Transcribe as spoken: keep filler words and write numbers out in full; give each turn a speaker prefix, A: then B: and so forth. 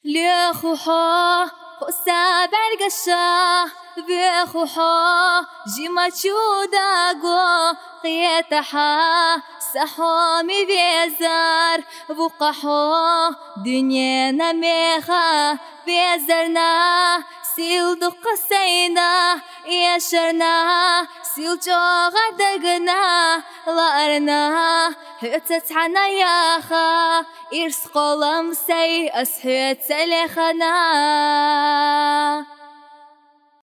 A: ليخوحا خسا برقشا بيخوحا جيما تشودا قو قيتحا سحومي بيزار بقحو دنيا نميخا بيزرنا سيل دقسينا يشرنا سيل جوغا دقنا لارنا هتت عنا ياخا إرس قلم سي أسحيت سلخنا